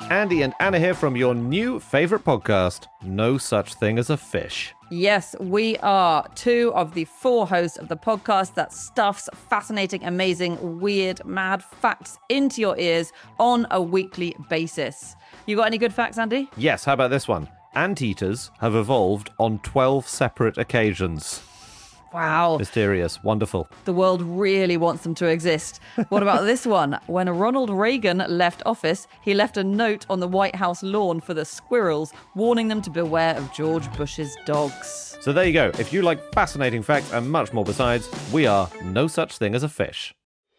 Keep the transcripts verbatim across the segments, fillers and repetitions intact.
Andy and Anna here from your new favorite podcast, No Such Thing as a Fish. Yes, we are two of the four hosts of the podcast that stuffs fascinating, amazing, weird, mad facts into your ears on a weekly basis. You got any good facts, Andy? Yes, how about this one? Anteaters have evolved on twelve separate occasions. Wow. Mysterious. Wonderful. The world really wants them to exist. What about this one? When Ronald Reagan left office, he left a note on the White House lawn for the squirrels, warning them to beware of George Bush's dogs. So there you go. If you like fascinating facts and much more besides, we are No Such Thing as a Fish.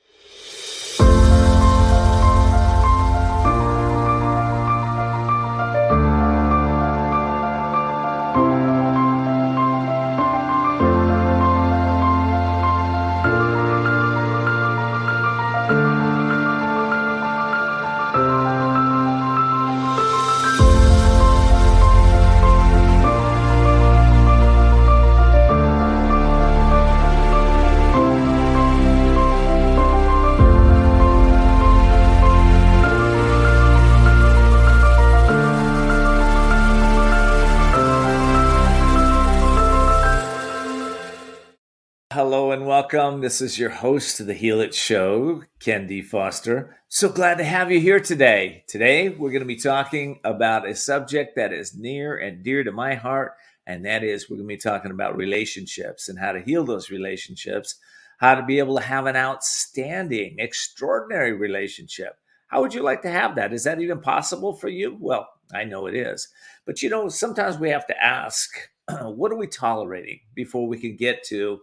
Hello and welcome. This is your host of the Heal It Show, Ken D. Foster. So glad to have you here today. Today, we're going to be talking about a subject that is near and dear to my heart, and that is we're going to be talking about relationships and how to heal those relationships, how to be able to have an outstanding, extraordinary relationship. How would you like to have that? Is that even possible for you? Well, I know it is. But you know, sometimes we have to ask, what are we tolerating before we can get to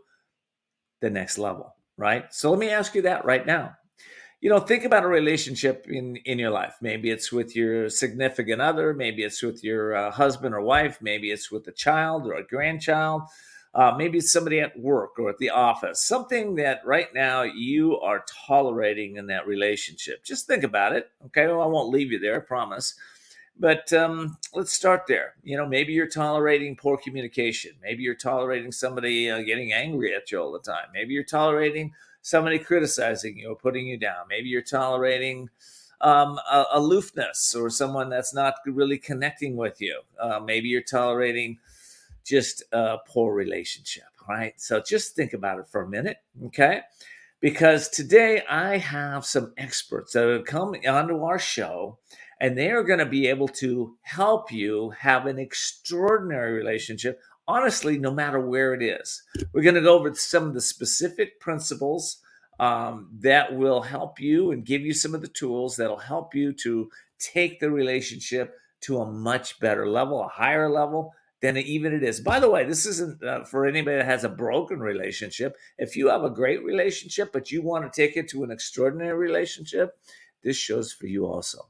the next level, right? So let me ask you that right now. You know, think about a relationship in, in your life. Maybe it's with your significant other. Maybe it's with your uh, husband or wife. Maybe it's with a child or a grandchild. Uh, maybe it's somebody at work or at the office. Something that right now you are tolerating in that relationship. Just think about it. Okay, well, I won't leave you there, I promise. But um, let's start there. You know, maybe you're tolerating poor communication. Maybe you're tolerating somebody uh, getting angry at you all the time. Maybe you're tolerating somebody criticizing you or putting you down. Maybe you're tolerating um, a- aloofness or someone that's not really connecting with you. Uh, maybe you're tolerating just a poor relationship, right? So just think about it for a minute, okay? Because today I have some experts that have come onto our show, and they are going to be able to help you have an extraordinary relationship, honestly, no matter where it is. We're going to go over some of the specific principles um, that will help you and give you some of the tools that will help you to take the relationship to a much better level, a higher level than even it is. By the way, this isn't uh, for anybody that has a broken relationship. If you have a great relationship, but you want to take it to an extraordinary relationship, this show's for you also.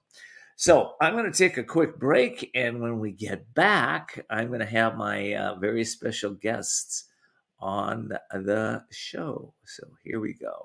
So I'm going to take a quick break, and when we get back, I'm going to have my uh, very special guests on the show. So here we go.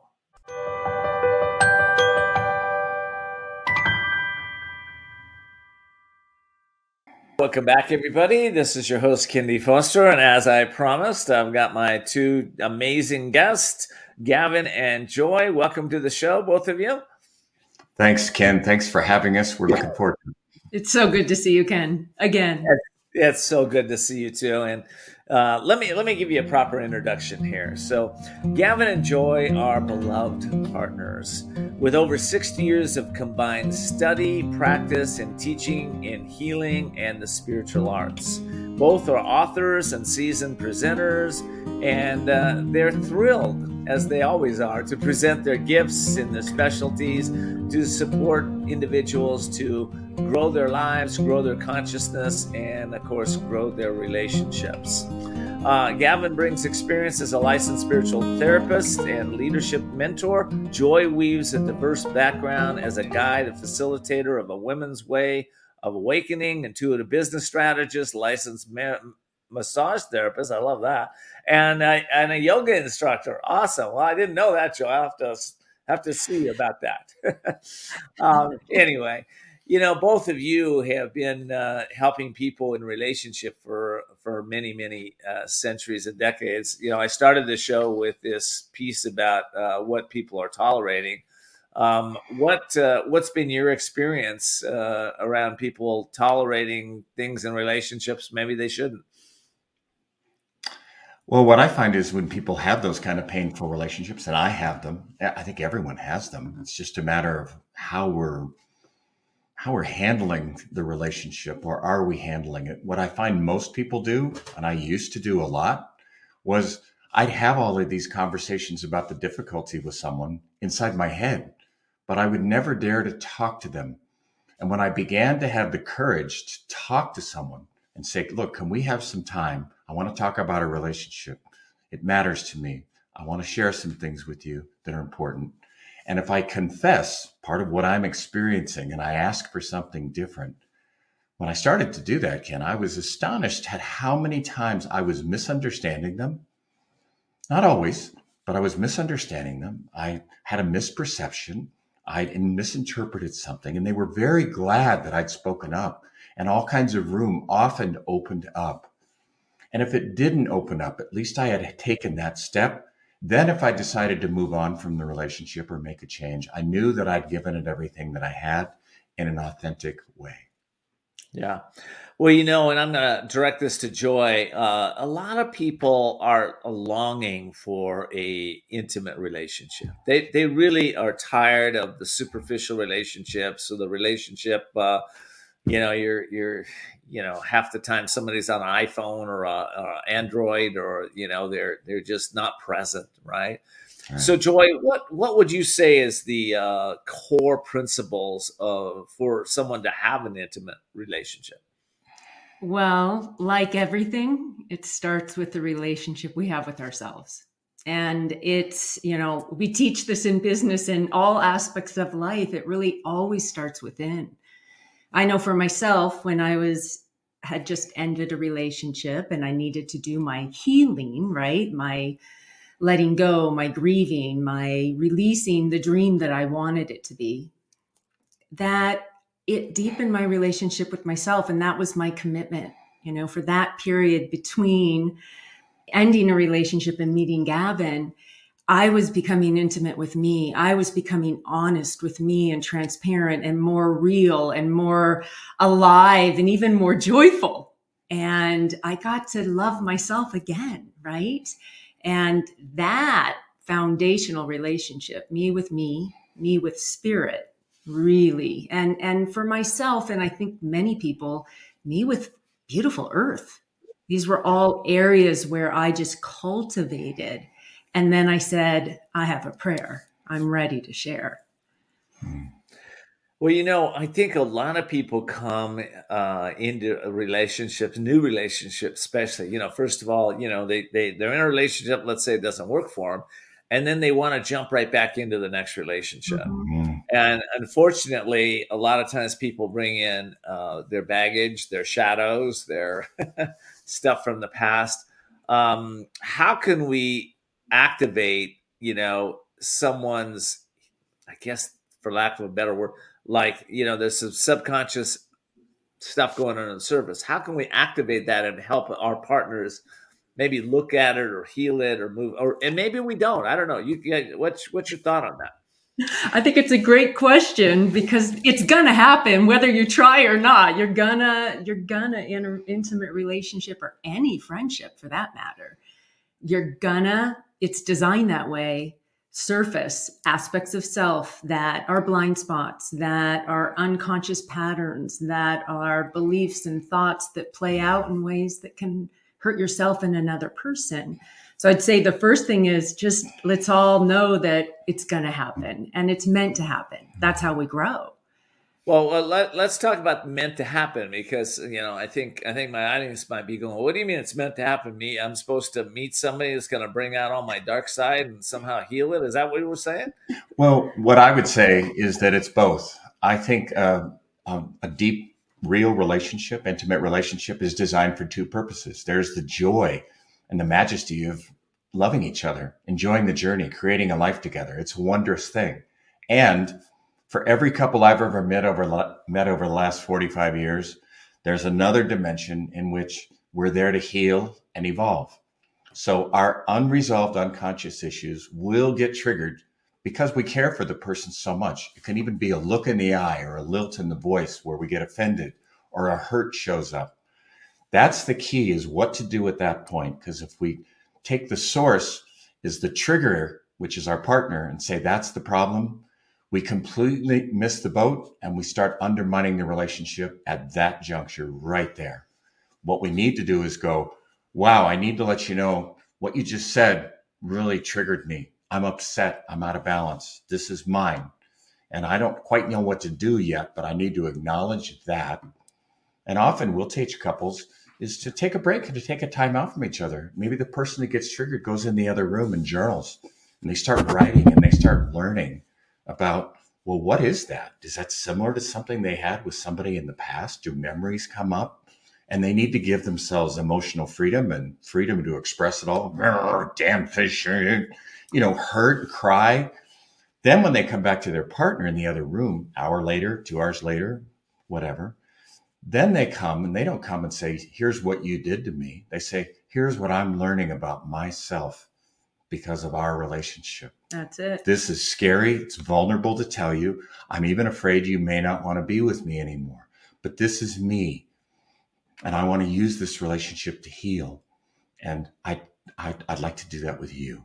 Welcome back, everybody. This is your host, Ken D. Foster, and as I promised, I've got my two amazing guests, Gavin and Joy. Welcome to the show, both of you. Thanks, Ken. Thanks for having us. We're looking forward to it. It's so good to see you, Ken, again. It's so good to see you too. And uh, let me let me give you a proper introduction here. So Gavin and Joy are beloved partners with over sixty years of combined study, practice, and teaching in healing and the spiritual arts. Both are authors and seasoned presenters, and uh, they're thrilled, as they always are, to present their gifts and their specialties to support individuals to grow their lives, grow their consciousness, and of course, grow their relationships. Uh, Gavin brings experience as a licensed spiritual therapist and leadership mentor. Joy weaves a diverse background as a guide and facilitator of a women's way of awakening, intuitive business strategist, licensed ma- massage therapist. I love that. And, uh, and a yoga instructor. Awesome. Well, I didn't know that, Joy. I'll have to, have to see about that. um, anyway. You know, both of you have been uh, helping people in relationship for for many, many uh, centuries and decades. You know, I started the show with this piece about uh, what people are tolerating. Um, what uh, what's been your experience uh, around people tolerating things in relationships maybe they shouldn't? Well, what I find is when people have those kind of painful relationships, and I have them, I think everyone has them. It's just a matter of how we're how we're handling the relationship, or are we handling it? What I find most people do, and I used to do a lot, was I'd have all of these conversations about the difficulty with someone inside my head, but I would never dare to talk to them. And when I began to have the courage to talk to someone and say, look, can we have some time? I want to talk about a relationship. It matters to me. I want to share some things with you that are important. And if I confess part of what I'm experiencing and I ask for something different, when I started to do that, Ken, I was astonished at how many times I was misunderstanding them. Not always, but I was misunderstanding them. I had a misperception. I misinterpreted something, and they were very glad that I'd spoken up, and all kinds of room often opened up. And if it didn't open up, at least I had taken that step. Then if I decided to move on from the relationship or make a change, I knew that I'd given it everything that I had in an authentic way. Yeah. Well, you know, and I'm going to direct this to Joy. Uh, a lot of people are longing for a intimate relationship. They they really are tired of the superficial relationships, or the relationship, uh, you know, you're, you're, you know, half the time somebody's on an iPhone or a, or a Android, or, you know, they're, they're just not present. Right. Right. So Joy, what, what would you say is the uh, core principles of, for someone to have an intimate relationship? Well, like everything, it starts with the relationship we have with ourselves. And it's, you know, we teach this in business and all aspects of life. It really always starts within. I know for myself, when I was had just ended a relationship and I needed to do my healing, right? My letting go, my grieving, my releasing the dream that I wanted it to be, that it deepened my relationship with myself. And that was my commitment, you know, for that period between ending a relationship and meeting Gavin. I was becoming intimate with me. I was becoming honest with me and transparent and more real and more alive and even more joyful. And I got to love myself again, right? And that foundational relationship, me with me, me with spirit, really. And, and for myself, and I think many people, me with beautiful earth. These were all areas where I just cultivated. And then I said, I have a prayer. I'm ready to share. Well, you know, I think a lot of people come uh, into a relationship, new relationships, especially, you know, first of all, you know, they, they, they're in a relationship, let's say it doesn't work for them. And then they want to jump right back into the next relationship. Mm-hmm. And unfortunately, a lot of times people bring in uh, their baggage, their shadows, their stuff from the past. Um, how can we activate, you know, someone's, I guess, for lack of a better word, like, you know, there's some subconscious stuff going on in the surface. How can we activate that and help our partners maybe look at it or heal it or move, or, and maybe we don't, I don't know. You, you what's, what's your thought on that? I think it's a great question, because it's gonna happen whether you try or not. You're gonna, you're gonna in an intimate relationship, or any friendship for that matter, you're gonna, it's designed that way, surface aspects of self that are blind spots, that are unconscious patterns, that are beliefs and thoughts that play out in ways that can hurt yourself and another person. So I'd say the first thing is just, let's all know that it's going to happen, and it's meant to happen. That's how we grow. Well, uh, let, let's talk about meant to happen, because, you know, I think, I think my audience might be going, what do you mean it's meant to happen? Me, I'm supposed to meet somebody that's going to bring out all my dark side and somehow heal it. Is that what you were saying? Well, what I would say is that it's both. I think uh, um, a deep, real relationship, intimate relationship, is designed for two purposes. There's the joy and the majesty of loving each other, enjoying the journey, creating a life together. It's a wondrous thing. And for every couple I've ever met over met over the last forty-five years, there's another dimension in which we're there to heal and evolve. So our unresolved unconscious issues will get triggered because we care for the person so much. It can even be a look in the eye or a lilt in the voice where we get offended or a hurt shows up. That's the key, is what to do at that point. Because if we take the source is the trigger, which is our partner, and say that's the problem, we completely miss the boat and we start undermining the relationship at that juncture right there. What we need to do is go, wow, I need to let you know what you just said really triggered me. I'm upset. I'm out of balance. This is mine. And I don't quite know what to do yet, but I need to acknowledge that. And often we'll teach couples is to take a break and to take a time out from each other. Maybe the person that gets triggered goes in the other room and journals, and they start writing and they start learning about, well, what is that? Is that similar to something they had with somebody in the past? Do memories come up? And they need to give themselves emotional freedom and freedom to express it all. Damn fish, you know, hurt, cry. Then when they come back to their partner in the other room, hour later, two hours later, whatever, then they come and they don't come and say, here's what you did to me. They say, here's what I'm learning about myself because of our relationship. That's it. This is scary. It's vulnerable to tell you. I'm even afraid you may not want to be with me anymore. But this is me. And I want to use this relationship to heal. And I, I, I'd like to do that with you.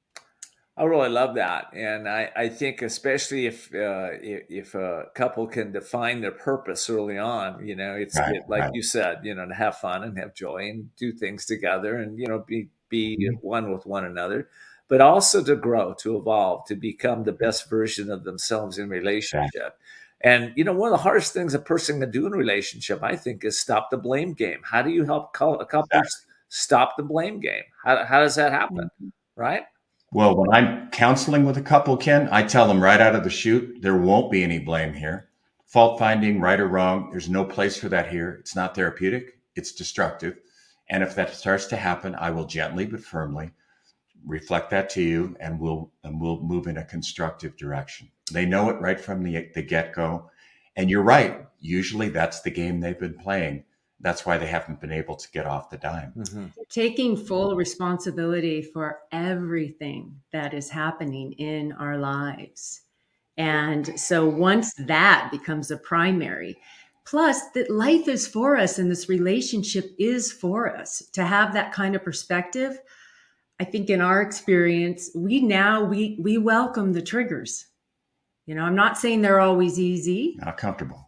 I really love that. And I, I think especially if, uh, if if a couple can define their purpose early on, you know, it's Right, it, like right. you said, you know, to have fun and have joy and do things together and, you know, be, be Mhm. one with one another, but also to grow, to evolve, to become the best version of themselves in relationship. And, you know, one of the hardest things a person can do in a relationship, I think, is stop the blame game. How do you help cou- a couple stop the blame game? How, how does that happen? Right? Well, when I'm counseling with a couple, Ken, I tell them right out of the chute, there won't be any blame here. Fault finding, right or wrong, there's no place for that here. It's not therapeutic. It's destructive. And if that starts to happen, I will gently but firmly reflect that to you, and we'll and we'll move in a constructive direction. They know it right from the, the get-go. And you're right. Usually that's the game they've been playing. That's why they haven't been able to get off the dime. Mm-hmm. Taking full responsibility for everything that is happening in our lives. And so once that becomes a primary, plus that life is for us and this relationship is for us, to have that kind of perspective, I think in our experience, we now, we, we welcome the triggers. You know, I'm not saying they're always easy. Not comfortable.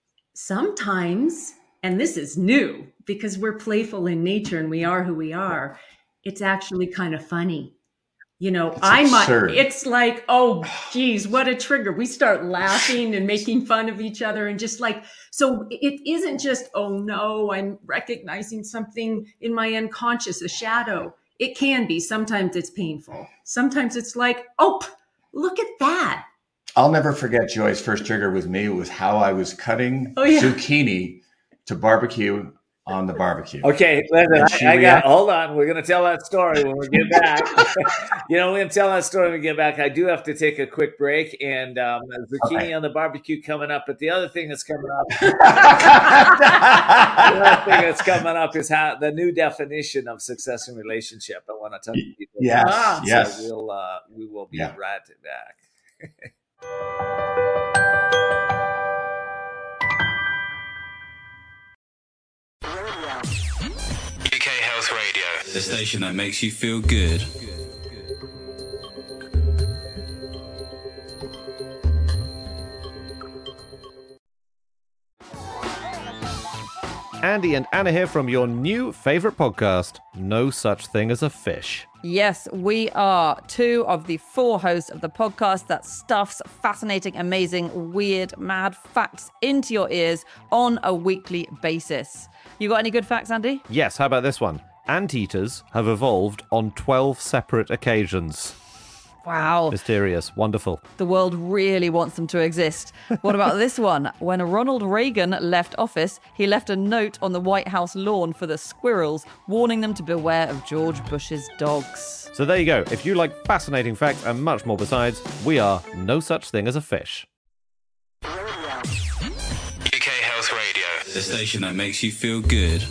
Sometimes, and this is new because we're playful in nature and we are who we are, it's actually kind of funny. You know, It's I absurd. might, it's like, oh, geez, what a trigger. We start laughing and making fun of each other and just like, so it isn't just, oh no, I'm recognizing something in my unconscious, a shadow. It can be. Sometimes it's painful. Sometimes it's like, oh, look at that. I'll never forget Joy's first trigger with me. It was how I was cutting Oh, yeah. zucchini to barbecue on the barbecue. Okay, listen, And she I, I got, reacted- hold on. We're going to tell that story when we get back. you know, we're going to tell that story when we get back. I do have to take a quick break, and um, zucchini Okay. on the barbecue coming up. But the other thing that's coming up, the other thing that's coming up is how the new definition of success in relationship. I want to tell you. Yes, Ah, yes. So we'll, uh, we will be Yeah. right back. U K Health Radio, the station that makes you feel good. Andy and Anna here from your new favorite podcast, No Such Thing as a Fish. Yes, we are two of the four hosts of the podcast that stuffs fascinating, amazing, weird, mad facts into your ears on a weekly basis. You got any good facts, Andy? Yes, how about this one? Anteaters have evolved on twelve separate occasions. Wow. Mysterious, wonderful. The world really wants them to exist. What about this one? When Ronald Reagan left office, he left a note on the White House lawn for the squirrels, warning them to beware of George Bush's dogs. So there you go. If you like fascinating facts and much more besides, we are No Such Thing as a Fish. U K Health Radio, the station that makes you feel good.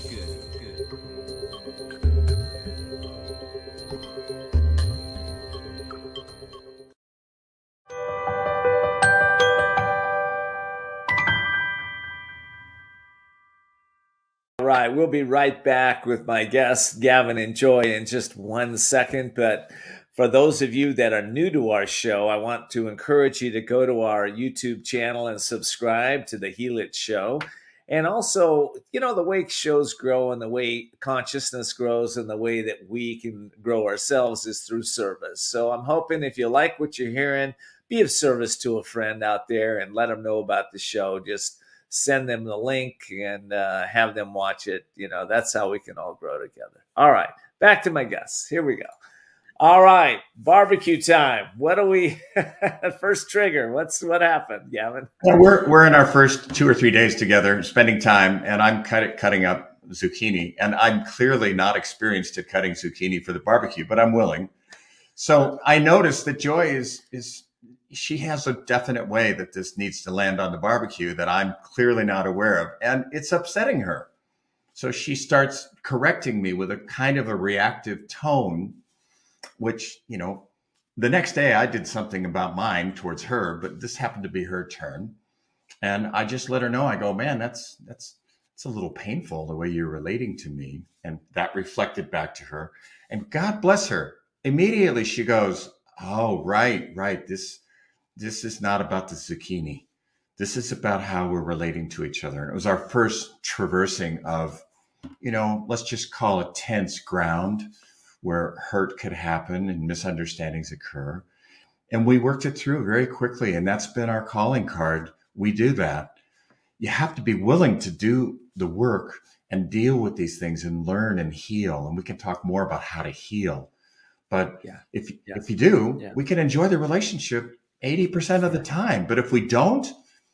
right. We'll be right back with my guests, Gavin and Joy, in just one second. But for those of you that are new to our show, I want to encourage you to go to our YouTube channel and subscribe to The Heal It Show. And also, you know, the way shows grow and the way consciousness grows and the way that we can grow ourselves is through service. So I'm hoping if you like what you're hearing, be of service to a friend out there and let them know about the show. Just send them the link and uh, have them watch it. You know, that's how we can all grow together. All right, back to my guests. Here we go. All right, barbecue time. What do we first trigger? What's what happened, Gavin? Well, we're we're in our first two or three days together, spending time, and I'm cut, cutting up zucchini, and I'm clearly not experienced at cutting zucchini for the barbecue, but I'm willing. So I noticed that Joy is is she has a definite way that this needs to land on the barbecue that I'm clearly not aware of, and it's upsetting her. So she starts correcting me with a kind of a reactive tone, which, you know, the next day I did something about mine towards her, but this happened to be her turn. And I just let her know, I go, man, that's, that's, it's a little painful the way you're relating to me. And that reflected back to her, and God bless her. Immediately she goes, oh, right, right. This, this is not about the zucchini. This is about how we're relating to each other. And it was our first traversing of, you know, let's just call it tense ground, where hurt could happen and misunderstandings occur. And we worked it through very quickly. And that's been our calling card. We do that. You have to be willing to do the work and deal with these things and learn and heal. And we can talk more about how to heal. But yeah. if, yeah. if you do, yeah. we can enjoy the relationship eighty percent of the time. But if we don't,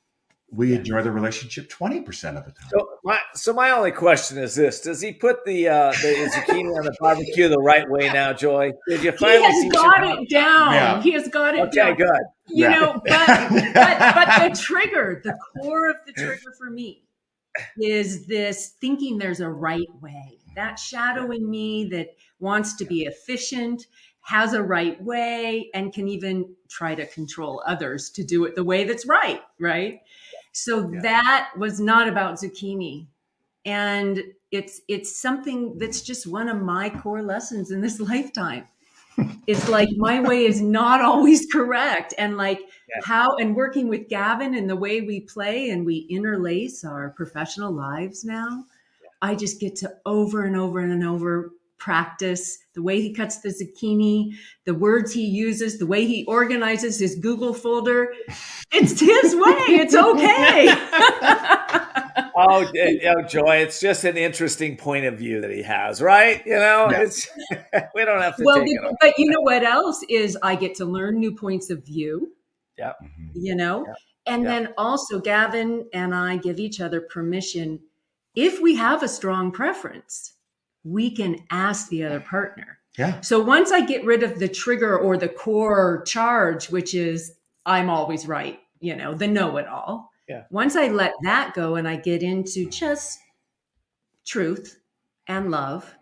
we enjoy the relationship twenty percent of the time. So my, so my only question is this. Does he put the uh, the zucchini on the barbecue the right way now, Joy? Did you finally he has got it down. Yeah. He has got it okay, down. Okay, good. You yeah. know, but, but, but the trigger, the core of the trigger for me is this thinking there's a right way. That shadow in me that wants to be efficient, has a right way, and can even try to control others to do it the way that's right, right? So yeah. that was not about zucchini. And it's it's something that's just one of my core lessons in this lifetime. It's like my way is not always correct. And like yeah. how, and working with Gavin and the way we play and we interlace our professional lives now, yeah. I just get to over and over and over practice the way he cuts the zucchini, the words he uses, the way he organizes his Google folder. It's his way. It's okay. oh, oh, Joy, it's just an interesting point of view that he has, right? You know, yeah. it's we don't have to well, take the, it. But you know what else is I get to learn new points of view. Yeah. You know, yep. and yep. then also Gavin and I give each other permission. If we have a strong preference, we can ask the other partner. Yeah. So once I get rid of the trigger or the core charge, which is I'm always right, you know, the know-it-all. Yeah. Once I let that go and I get into just truth and love,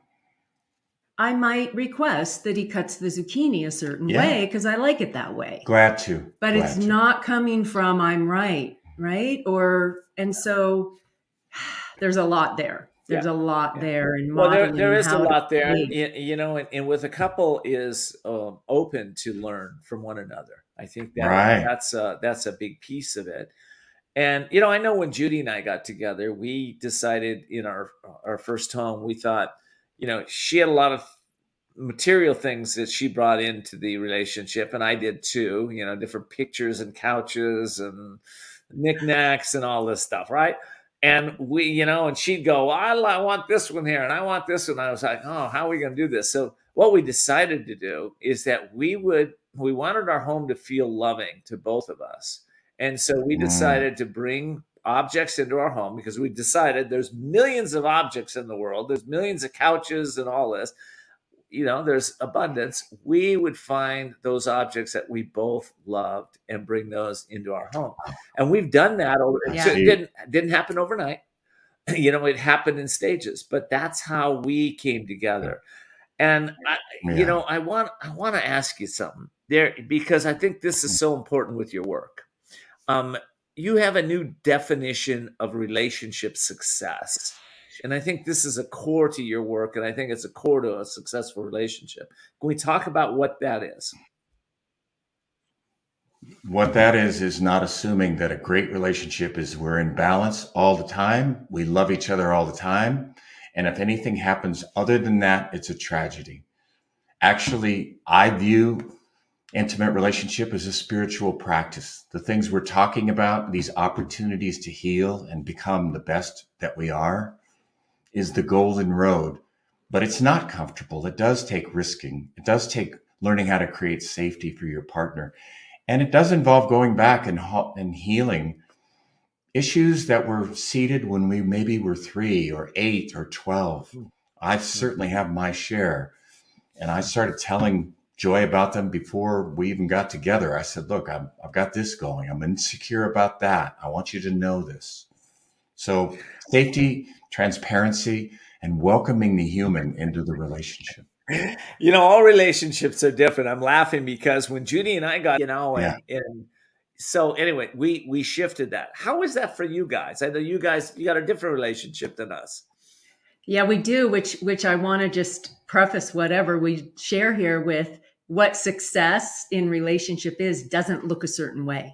I might request that he cuts the zucchini a certain yeah. way because I like it that way. Glad to. But Glad it's to. not coming from I'm right, right? Or and so there's a lot there. There's yeah. a lot yeah. there. In well, there, there is a how lot there, behave. you know, and, and with a couple is um, open to learn from one another. I think that right. that's a, that's a big piece of it. And, you know, I know when Judy and I got together, we decided in our, our first home, we thought, you know, she had a lot of material things that she brought into the relationship. And I did too, you know, different pictures and couches and knickknacks and all this stuff. Right. And we, you know, and she'd go, well, I, I want this one here and I want this one. I was like, oh, how are we going to do this? So what we decided to do is that we would, we wanted our home to feel loving to both of us. And so we decided mm. to bring objects into our home because we decided there's millions of objects in the world. There's millions of couches and all this. You know, there's abundance. We would find those objects that we both loved and bring those into our home. And we've done that. Over, yeah. so it didn't, didn't happen overnight. You know, it happened in stages, but that's how we came together. And, I, yeah. you know, I want, I want to ask you something there because I think this is so important with your work. Um, you have a new definition of relationship success. change. And I think this is a core to your work, and I think it's a core to a successful relationship. Can we talk about what that is? What that is, is not assuming that a great relationship is we're in balance all the time. We love each other all the time. And if anything happens other than that, it's a tragedy. Actually, I view intimate relationship as a spiritual practice. The things we're talking about, these opportunities to heal and become the best that we are, is the golden road. But it's not comfortable. It does take risking. It does take learning how to create safety for your partner. And it does involve going back and, and healing issues that were seeded when we maybe were three or eight or twelve. I certainly have my share. And I started telling Joy about them before we even got together. I said, look, I'm, I've got this going. I'm insecure about that. I want you to know this. So safety, transparency, and welcoming the human into the relationship. You know, all relationships are different. I'm laughing because when Judy and I got, you know, and, yeah. and so anyway, we we shifted that. How is that for you guys? I know you guys, you got a different relationship than us. Yeah, we do, which which I want to just preface whatever we share here with what success in relationship is doesn't look a certain way,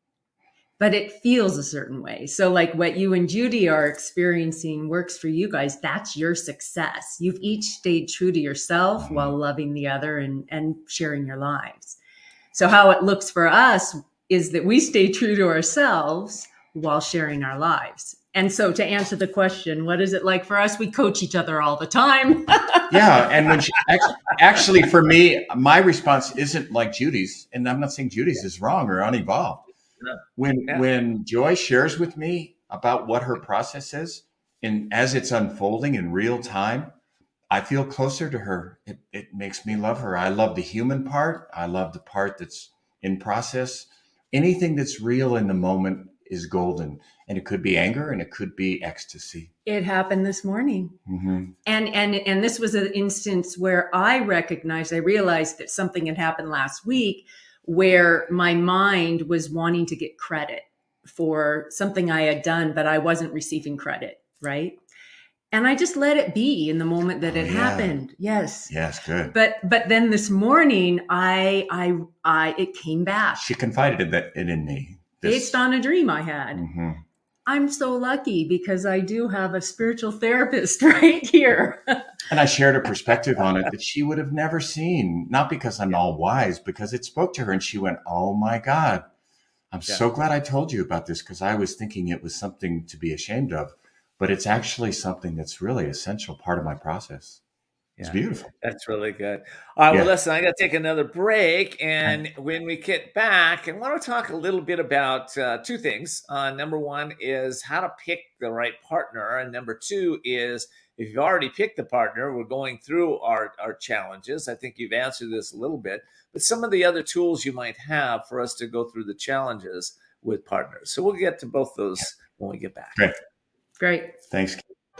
but it feels a certain way. So like what you and Judy are experiencing works for you guys. That's your success. You've each stayed true to yourself mm-hmm. while loving the other and, and sharing your lives. So how it looks for us is that we stay true to ourselves while sharing our lives. And so to answer the question, what is it like for us? We coach each other all the time. Yeah. And when she, actually for me, my response isn't like Judy's. And I'm not saying Judy's is wrong or unevolved. When yeah. when Joy shares with me about what her process is, and as it's unfolding in real time, I feel closer to her. It, it makes me love her. I love the human part. I love the part that's in process. Anything that's real in the moment is golden. And it could be anger and it could be ecstasy. It happened this morning. Mm-hmm. And, and, and this was an instance where I recognized, I realized that something had happened last week where my mind was wanting to get credit for something I had done, but I wasn't receiving credit, right? And I just let it be in the moment that oh, it yeah. happened. Yes. Yes, good. But but then this morning, I I I it came back. She confided in that in me. This... Based on a dream I had. Mm-hmm. I'm so lucky because I do have a spiritual therapist right here. And I shared a perspective on it that she would have never seen, not because I'm all wise, because it spoke to her and she went, oh my God, I'm yeah. so glad I told you about this because I was thinking it was something to be ashamed of, but it's actually something that's really essential part of my process. It's yeah, beautiful. That's really good. All right, yeah. well, listen, I got to take another break. And when we get back, I want to talk a little bit about uh, two things. Uh, number one is how to pick the right partner. And number two is if you've already picked the partner, we're going through our, our challenges. I think you've answered this a little bit, but some of the other tools you might have for us to go through the challenges with partners. So we'll get to both those when we get back. Great. Great. Thanks.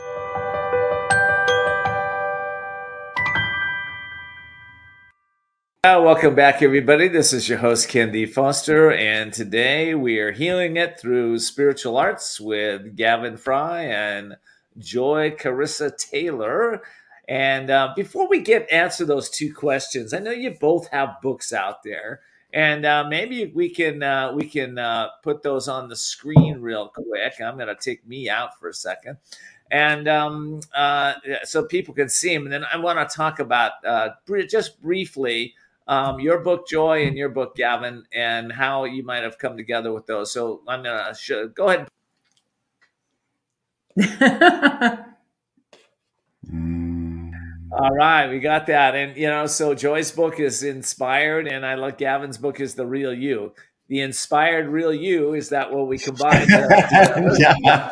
Uh, welcome back, everybody. This is your host, Ken D. Foster, and today we are healing it through spiritual arts with Gavin Fry and Joy Carissa Taylor. And uh, before we get answer those two questions, I know you both have books out there, and uh, maybe we can uh, we can uh, put those on the screen real quick. I'm going to take me out for a second. And um, uh, so people can see them. And then I want to talk about uh, just briefly Um, your book, Joy, and your book, Gavin, and how you might have come together with those. So I'm going to show, go ahead. All right, we got that. And, you know, so Joy's book is Inspired, and I like Gavin's book is The Real You. The Inspired Real You, is that what we combined? Yeah.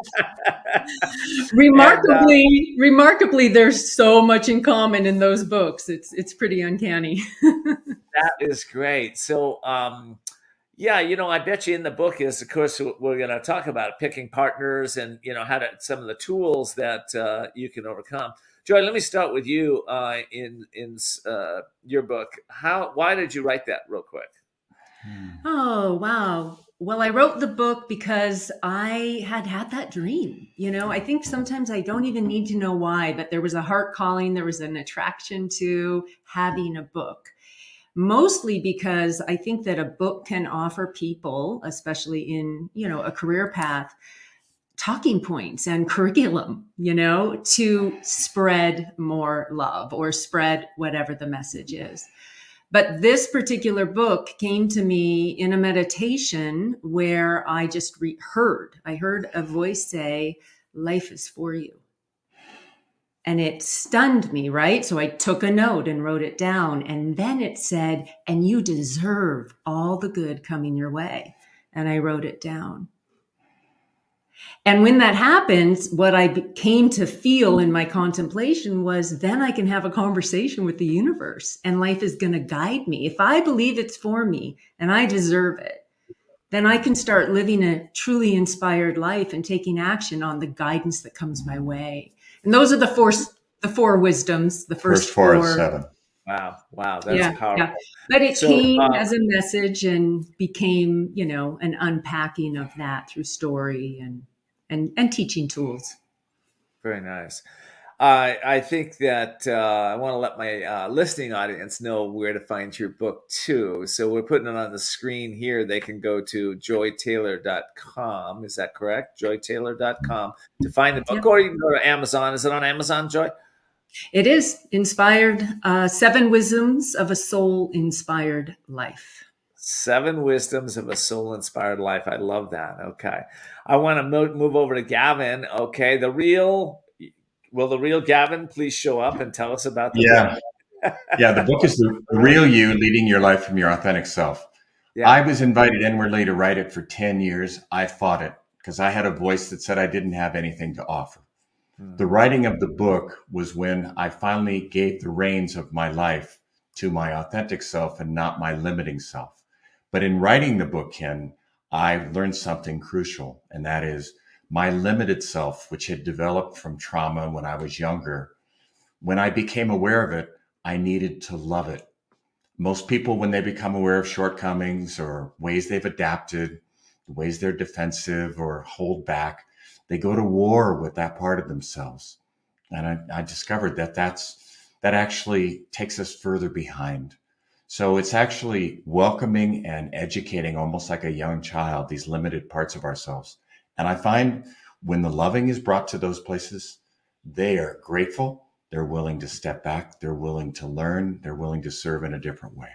Remarkably, and, uh, remarkably, there's so much in common in those books. It's it's pretty uncanny. That is great. So, um, yeah, you know, I bet you in the book is, of course, we're going to talk about picking partners and, you know, how to some of the tools that uh, you can overcome. Joy, let me start with you uh, in in uh, your book. How? Why did you write that real quick? Oh, wow. Well, I wrote the book because I had had that dream. You know, I think sometimes I don't even need to know why, but there was a heart calling, there was an attraction to having a book. Mostly because I think that a book can offer people, especially in, you know, a career path, talking points and curriculum, you know, to spread more love or spread whatever the message is. But this particular book came to me in a meditation where I just re- heard, I heard a voice say, life is for you. And it stunned me, right? So I took a note and wrote it down. And then it said, and you deserve all the good coming your way. And I wrote it down. And when that happens, what I came to feel in my contemplation was then I can have a conversation with the universe and life is going to guide me. If I believe it's for me and I deserve it, then I can start living a truly inspired life and taking action on the guidance that comes my way. And those are the four, the four wisdoms, the first, First four, four. is seven. Wow. Wow. That's Yeah, powerful. yeah. But it So, came uh, as a message and became, you know, an unpacking of that through story and and, and teaching tools. Very nice. Uh, I think that uh, I want to let my uh, listening audience know where to find your book too. So we're putting it on the screen here. They can go to joy taylor dot com. Is that correct? joy taylor dot com to find the book. Yep. Or you can go to Amazon. Is it on Amazon, Joy? It is inspired, uh, Seven Wisdoms of a Soul-Inspired Life. Seven Wisdoms of a Soul-Inspired Life. I love that. Okay. I want to mo- move over to Gavin. Okay. The real, will the real Gavin please show up and tell us about the Yeah. book? Yeah, the book is The Real You, Leading Your Life from Your Authentic Self. Yeah. I was invited inwardly to write it for ten years. I fought it because I had a voice that said I didn't have anything to offer. Hmm. The writing of the book was when I finally gave the reins of my life to my authentic self and not my limiting self. But in writing the book, Ken, I learned something crucial, and that is my limited self, which had developed from trauma when I was younger. When I became aware of it, I needed to love it. Most people, when they become aware of shortcomings or ways they've adapted, the ways they're defensive or hold back, they go to war with that part of themselves. And I, I discovered that that's, that actually takes us further behind. So it's actually welcoming and educating, almost like a young child, these limited parts of ourselves. And I find when the loving is brought to those places, they are grateful. They're willing to step back. They're willing to learn. They're willing to serve in a different way.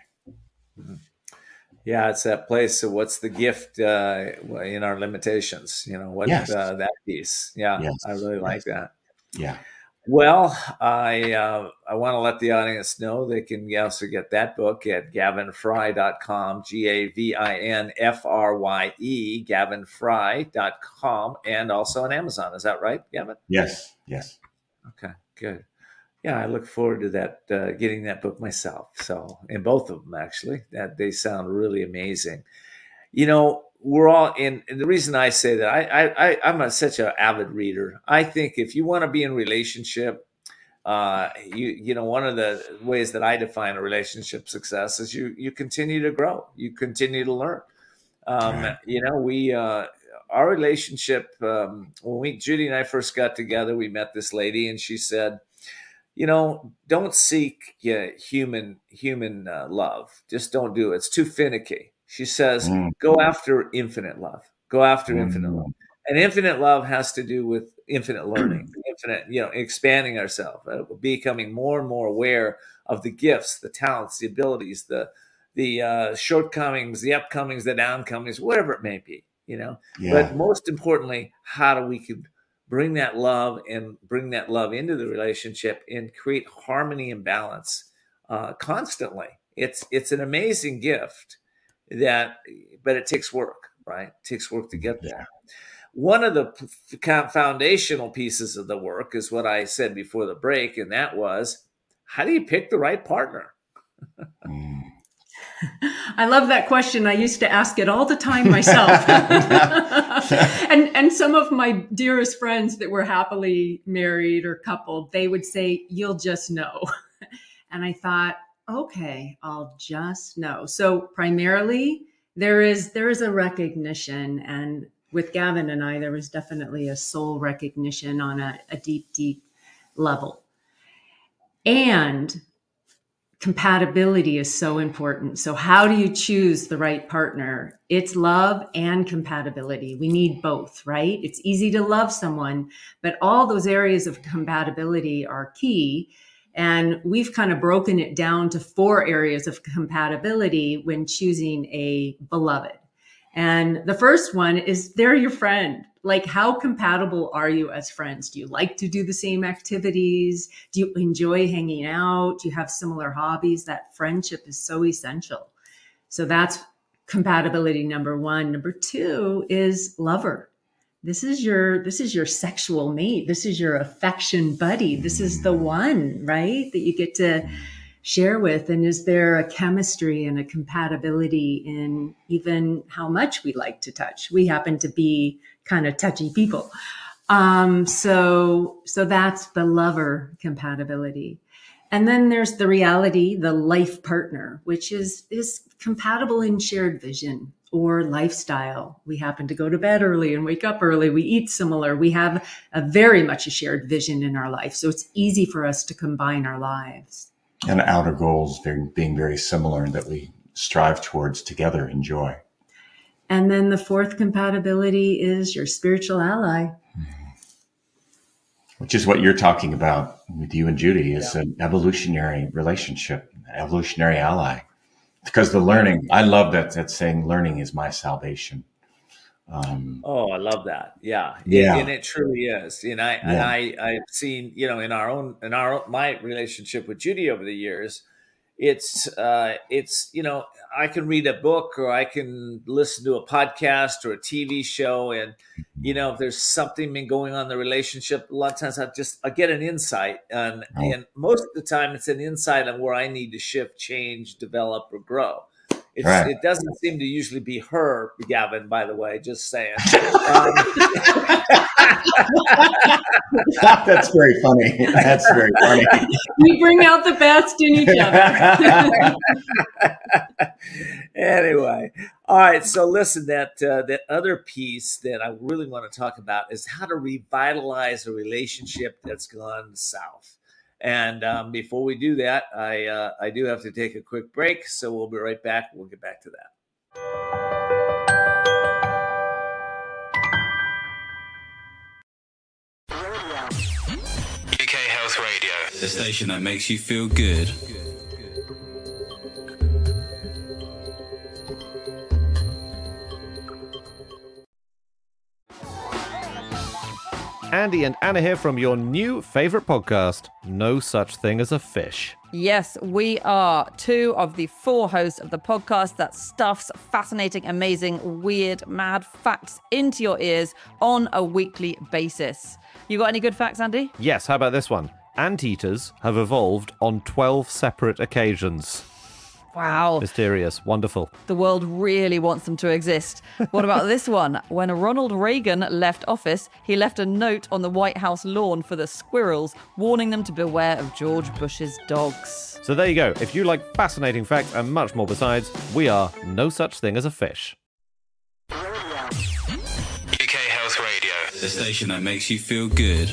Yeah, it's that place. So what's the gift uh, in our limitations? You know, what Yes. uh, that piece. Yeah, Yes. I really like Yes. that. Yeah. Well, I uh, I want to let the audience know they can also get that book at gavin fry dot com, G A V I N F R Y E, gavin fry dot com, and also on Amazon. Is that right, Gavin? Yes. Yes. Okay, good. Yeah, I look forward to that, uh, getting that book myself. So, and both of them actually, that they sound really amazing. You know, we're all in. And the reason I say that, I, I, I I'm a, such an avid reader. I think if you want to be in relationship, uh, you, you know, one of the ways that I define a relationship success is you, you continue to grow, you continue to learn. Um, Right. You know, we, uh, our relationship, um, when we, Judy and I first got together, we met this lady and she said, you know, don't seek yeah, human human uh, love. Just don't do it. It's too finicky. She says, Mm. go after infinite love. Go after Mm. infinite love. And infinite love has to do with infinite learning, infinite, you know, expanding ourselves, uh, becoming more and more aware of the gifts, the talents, the abilities, the the uh, shortcomings, the upcomings, the downcomings, whatever it may be, you know. Yeah. But most importantly, how do we could bring that love and bring that love into the relationship and create harmony and balance uh, constantly. It's it's an amazing gift that, but it takes work, right? It takes work to get there. One of the p- foundational pieces of the work is what I said before the break, and that was, how do you pick the right partner? Mm. I love that question. I used to ask it all the time myself. and and some of my dearest friends that were happily married or coupled, they would say, you'll just know. And I thought, okay, I'll just know. So primarily there is there is a recognition, and with Gavin and I, there was definitely a soul recognition on a, a deep, deep level. And compatibility is so important. So how do you choose the right partner? It's love and compatibility. We need both, right? It's easy to love someone, but all those areas of compatibility are key. And we've kind of broken it down to four areas of compatibility when choosing a beloved. And the first one is they're your friend. Like, how compatible are you as friends? Do you like to do the same activities? Do you enjoy hanging out? Do you have similar hobbies? That friendship is so essential. So that's compatibility number one. Number two is lover. This is your, this is your sexual mate. This is your affection buddy. This is the one, right, that you get to share with. And is there a chemistry and a compatibility in even how much we like to touch? We happen to be kind of touchy people. Um, so, so that's the lover compatibility. And then there's the reality, the life partner, which is, is compatible in shared vision or lifestyle. We happen to go to bed early and wake up early. We eat similar. We have a very much a shared vision in our life. So it's easy for us to combine our lives. And outer goals being, being very similar that we strive towards together, enjoy. And then the fourth compatibility is your spiritual ally. Which is what you're talking about with you and Judy, is yeah. an evolutionary relationship, an evolutionary ally. Because the learning, I love that, that saying, learning is my salvation. Um, oh, I love that. Yeah. Yeah. It, and it truly is. And I, yeah. and I, I've seen, you know, in our own, in our, my relationship with Judy over the years, it's, uh, it's, you know, I can read a book or I can listen to a podcast or a T V show. And, you know, if there's something been going on in the relationship, a lot of times I just, I get an insight. And, oh. and most of the time it's an insight on where I need to shift, change, develop, or grow. It's, right. It doesn't seem to usually be her, Gavin, by the way, just saying. Um, That's very funny. That's very funny. We bring out the best in each other. Anyway, all right. So listen, that uh, that other piece that I really want to talk about is how to revitalize a relationship that's gone south. And um, before we do that, I uh, I do have to take a quick break. So we'll be right back. We'll get back to that. U K Health Radio, the station that makes you feel good. Andy and Anna here from your new favorite podcast, No Such Thing as a Fish. Yes, we are two of the four hosts of the podcast that stuffs fascinating, amazing, weird, mad facts into your ears on a weekly basis. You got any good facts, Andy? Yes, how about this one? Anteaters have evolved on twelve separate occasions. Wow. Mysterious. Wonderful. The world really wants them to exist. What about this one? When Ronald Reagan left office, he left a note on the White House lawn for the squirrels, warning them to beware of George Bush's dogs. So there you go. If you like fascinating facts and much more besides, we are No Such Thing as a Fish. U K Health Radio, the station that makes you feel good.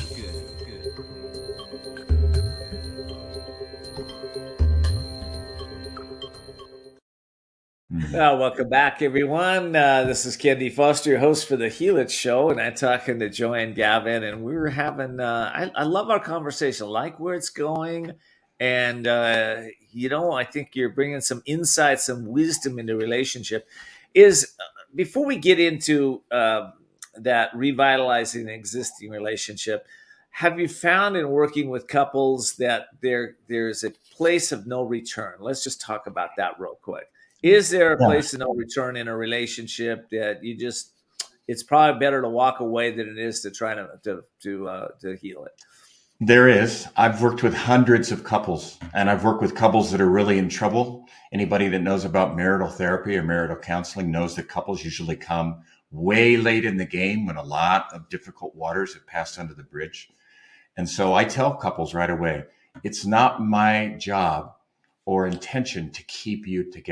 Well, welcome back, everyone. Uh, this is Candy Foster, your host for the Heal It Show, and I'm talking to Joanne Gavin, and we were having, uh, I, I love our conversation, I like where it's going, and, uh, you know, I think you're bringing some insight, some wisdom into relationship. Is, uh, before we get into uh, that revitalizing an existing relationship, have you found in working with couples that there there's a place of no return? Let's just talk about that real quick. Is there a place of no return in a relationship that you just, it's probably better to walk away than it is to try to to to, uh, to heal it? There is. I've worked with hundreds of couples, and I've worked with couples that are really in trouble. Anybody that knows about marital therapy or marital counseling knows that couples usually come way late in the game when a lot of difficult waters have passed under the bridge. And so I tell couples right away, it's not my job or intention to keep you together,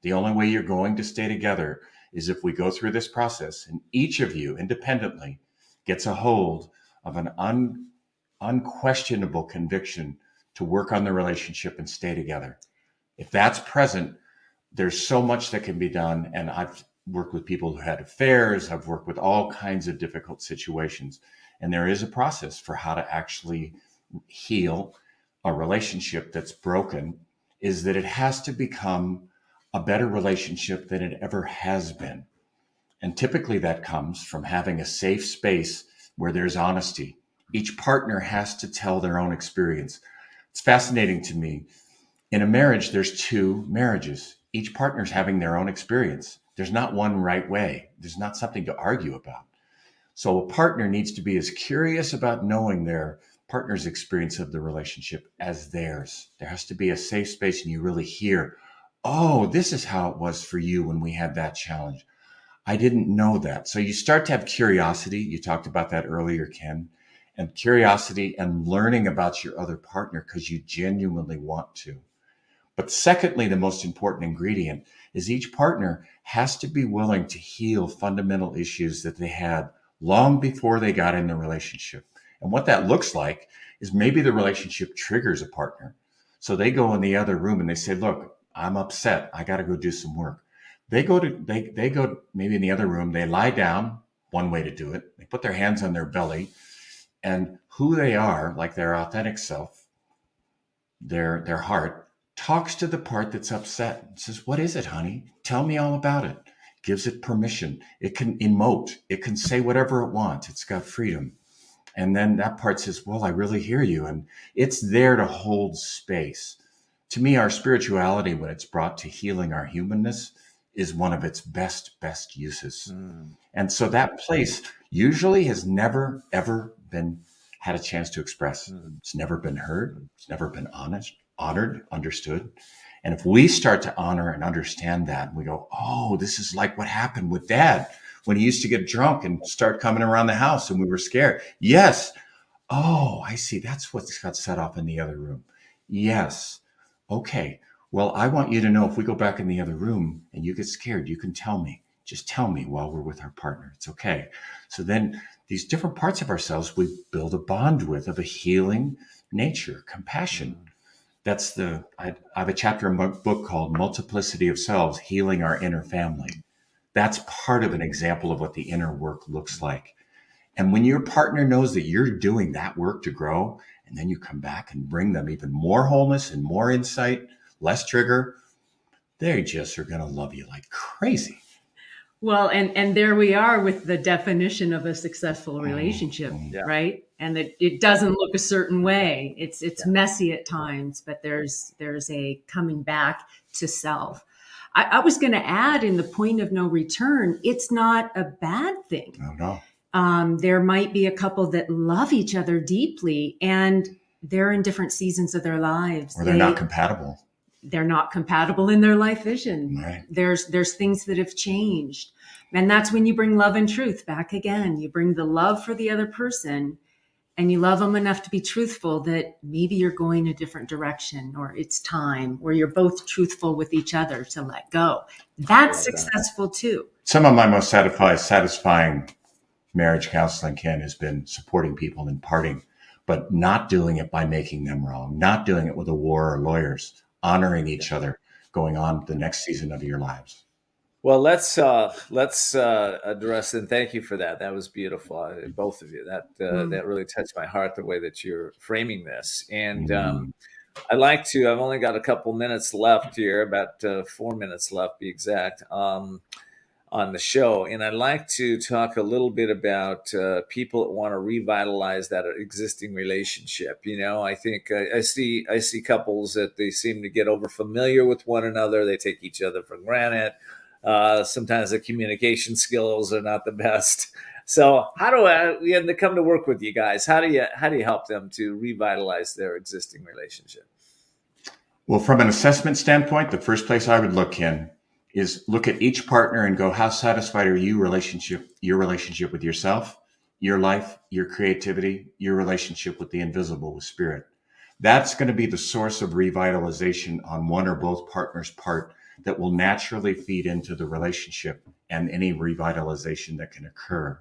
The only way you're going to stay together is if we go through this process and each of you independently gets a hold of an un, unquestionable conviction to work on the relationship and stay together. If that's present, there's so much that can be done. And I've worked with people who had affairs. I've worked with all kinds of difficult situations. And there is a process for how to actually heal a relationship that's broken, is that it has to become a better relationship than it ever has been. And typically that comes from having a safe space where there's honesty. Each partner has to tell their own experience. It's fascinating to me. In a marriage, there's two marriages. Each partner's having their own experience. There's not one right way. There's not something to argue about. So a partner needs to be as curious about knowing their partner's experience of the relationship as theirs. There has to be a safe space and you really hear, oh, this is how it was for you when we had that challenge. I didn't know that. So you start to have curiosity. You talked about that earlier, Ken, and curiosity and learning about your other partner because you genuinely want to. But secondly, the most important ingredient is each partner has to be willing to heal fundamental issues that they had long before they got in the relationship. And what that looks like is maybe the relationship triggers a partner. So they go in the other room and they say, look, I'm upset. I got to go do some work. They go to, they, they go maybe in the other room, they lie down, one way to do it. They put their hands on their belly and who they are, like their authentic self, their, their heart, talks to the part that's upset and says, what is it, honey? Tell me all about it. Gives it permission. It can emote. It can say whatever it wants. It's got freedom. And then that part says, well, I really hear you. And it's there to hold space. To me, our spirituality, when it's brought to healing our humanness, is one of its best, best uses. Mm. And so that place usually has never, ever been had a chance to express. Mm. It's never been heard. It's never been honest, honored, understood. And if we start to honor and understand that, we go, oh, this is like what happened with Dad when he used to get drunk and start coming around the house and we were scared. Yes. Oh, I see. That's what got set off in the other room. Yes. Okay. Well, I want you to know if we go back in the other room and you get scared, you can tell me. Just tell me while we're with our partner. It's okay. So then these different parts of ourselves we build a bond with of a healing nature, compassion. Mm. That's the, I, I have a chapter in my book called Multiplicity of Selves, Healing Our Inner Family. That's part of an example of what the inner work looks like. And when your partner knows that you're doing that work to grow, and then you come back and bring them even more wholeness and more insight, less trigger, they just are going to love you like crazy. Well, and, and there we are with the definition of a successful relationship, mm, yeah. right? And that it doesn't look a certain way. It's it's yeah. messy at times, but there's there's a coming back to self. I, I was going to add in the point of no return, it's not a bad thing. Oh, no. Um, there might be a couple that love each other deeply and they're in different seasons of their lives. Or they're they, not compatible. They're not compatible in their life vision. Right. There's there's things that have changed. And that's when you bring love and truth back again. You bring the love for the other person and you love them enough to be truthful that maybe you're going a different direction or it's time, or you're both truthful with each other to let go. That's successful that. too. Some of my most satisfying, satisfying marriage counseling, Ken, has been supporting people in parting, but not doing it by making them wrong, not doing it with a war or lawyers, honoring each other, going on the next season of your lives. Well, let's uh, let's uh, address, and thank you for that. That was beautiful, uh, both of you. That uh, mm. that really touched my heart, the way that you're framing this. And mm. um, I'd like to. I've only got a couple minutes left here, about uh, four minutes left, be exact, um, on the show. And I'd like to talk a little bit about uh, people that want to revitalize that existing relationship. You know, I think I, I see I see couples that they seem to get over familiar with one another. They take each other for granted. Uh, sometimes the communication skills are not the best. So how do I, we had to come to work with you guys? How do you, how do you help them to revitalize their existing relationship? Well, from an assessment standpoint, the first place I would look in is look at each partner and go, how satisfied are you relationship, your relationship with yourself, your life, your creativity, your relationship with the invisible, with spirit. That's going to be the source of revitalization on one or both partners' part. that will naturally feed into the relationship and any revitalization that can occur.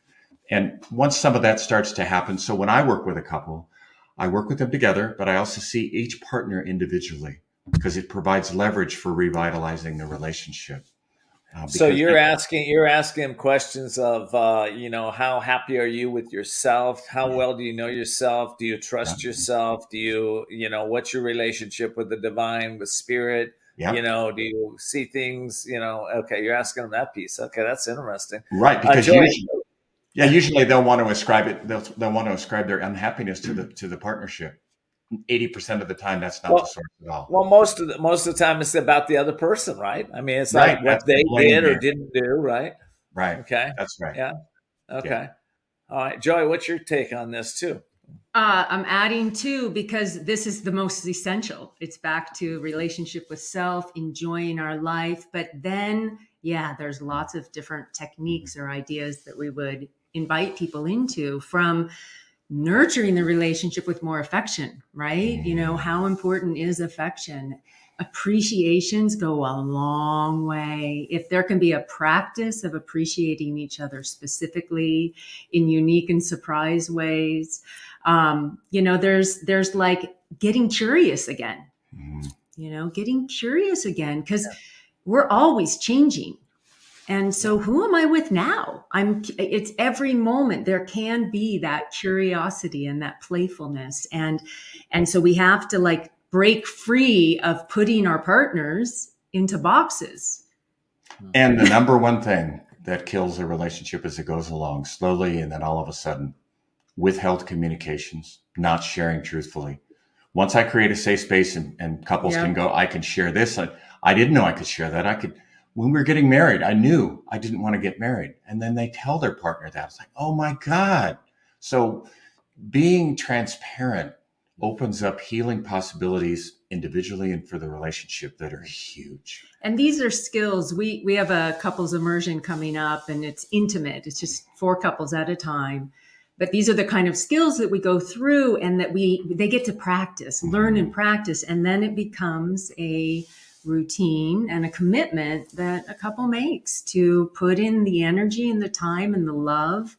And once some of that starts to happen, so when I work with a couple, I work with them together, but I also see each partner individually because it provides leverage for revitalizing the relationship. Uh, so you're they, asking, you're asking them questions of, uh, you know, how happy are you with yourself? How yeah. well do you know yourself? Do you trust yeah. yourself? Do you, you know, what's your relationship with the divine, with spirit? Yeah. You know, do you see things, you know, okay, you're asking them that piece. Okay, that's interesting. Right, because uh, usually, yeah, usually they'll want to ascribe it, they'll, they'll want to ascribe their unhappiness to the to the partnership. eighty percent of the time, that's not well, the source at all. Well, most of the most of the time, it's about the other person, right? I mean, it's right. like what that's they did or didn't do, right? Right. Okay. That's right. Yeah. Okay. Yeah. All right, Joy, what's your take on this too? Uh, I'm adding too, because this is the most essential. It's back to relationship with self, enjoying our life. But then, yeah, there's lots of different techniques or ideas that we would invite people into, from nurturing the relationship with more affection, right? You know, how important is affection? Appreciations go a long way. If there can be a practice of appreciating each other specifically in unique and surprise ways, um, you know, there's, there's like getting curious again, mm-hmm. you know, getting curious again, because yeah. we're always changing. And so who am I with now? I'm, it's every moment there can be that curiosity and that playfulness. And, and so we have to like break free of putting our partners into boxes. And the number one thing that kills a relationship as it goes along slowly, and then all of a sudden, withheld communications, not sharing truthfully. Once I create a safe space and, and couples yeah. can go, I can share this. I, I didn't know I could share that. I could, when we were getting married, I knew I didn't want to get married. And then they tell their partner that. It's like, oh my God. So being transparent opens up healing possibilities individually and for the relationship that are huge. And these are skills. We, we have a couples immersion coming up, and it's intimate. It's just four couples at a time. But these are the kind of skills that we go through and that we, they get to practice, learn and practice. And then it becomes a routine and a commitment that a couple makes to put in the energy and the time and the love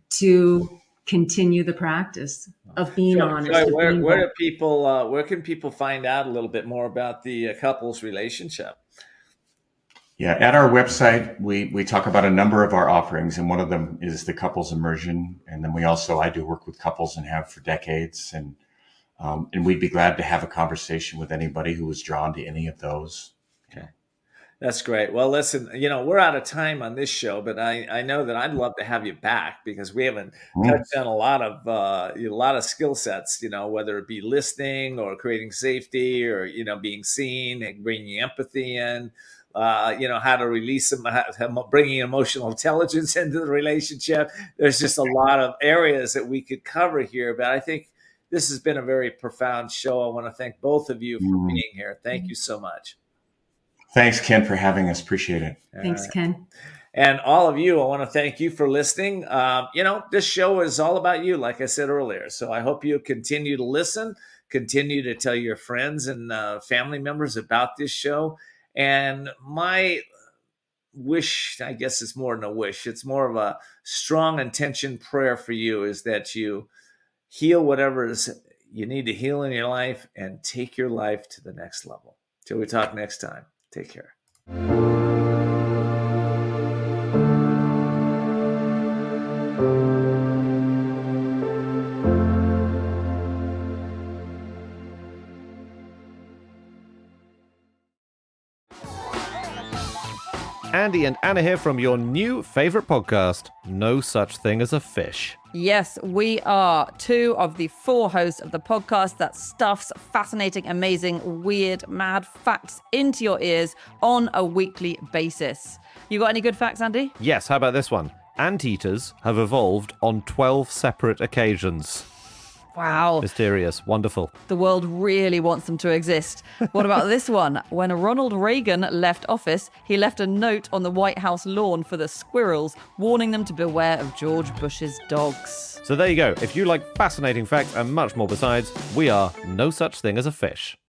to continue the practice of being so, honest. So where, where do people, uh, where can people find out a little bit more about the uh, couple's relationship? Yeah, at our website, we, we talk about a number of our offerings, and one of them is the couples immersion. And then we also, I do work with couples and have for decades. And, um, and we'd be glad to have a conversation with anybody who was drawn to any of those. Okay. That's great. Well, listen, you know, we're out of time on this show, but I, I know that I'd love to have you back, because we haven't mm. touched on a lot of, uh, a lot of skill sets, you know, whether it be listening or creating safety or, you know, being seen and bringing empathy in. Uh, you know, how to release them, how, bringing emotional intelligence into the relationship. There's just a lot of areas that we could cover here, but I think this has been a very profound show. I want to thank both of you for mm. being here. Thank you so much. Thanks, Ken, for having us. Appreciate it. Thanks, right. Ken. And all of you, I want to thank you for listening. Um, you know, this show is all about you, like I said earlier. So I hope you continue to listen, continue to tell your friends and uh, family members about this show. And my wish, I guess it's more than a wish, it's more of a strong intention prayer for you, is that you heal whatever is you need to heal in your life and take your life to the next level. Till we talk next time, take care. Andy and Anna here from your new favorite podcast, No Such Thing as a Fish. Yes, we are two of the four hosts of the podcast that stuffs fascinating, amazing, weird, mad facts into your ears on a weekly basis. You got any good facts, Andy? Yes, how about this one? Anteaters have evolved on twelve separate occasions. Wow. Mysterious. Wonderful. The world really wants them to exist. What about this one? When Ronald Reagan left office, he left a note on the White House lawn for the squirrels, warning them to beware of George Bush's dogs. So there you go. If you like fascinating facts and much more besides, we are No Such Thing as a Fish.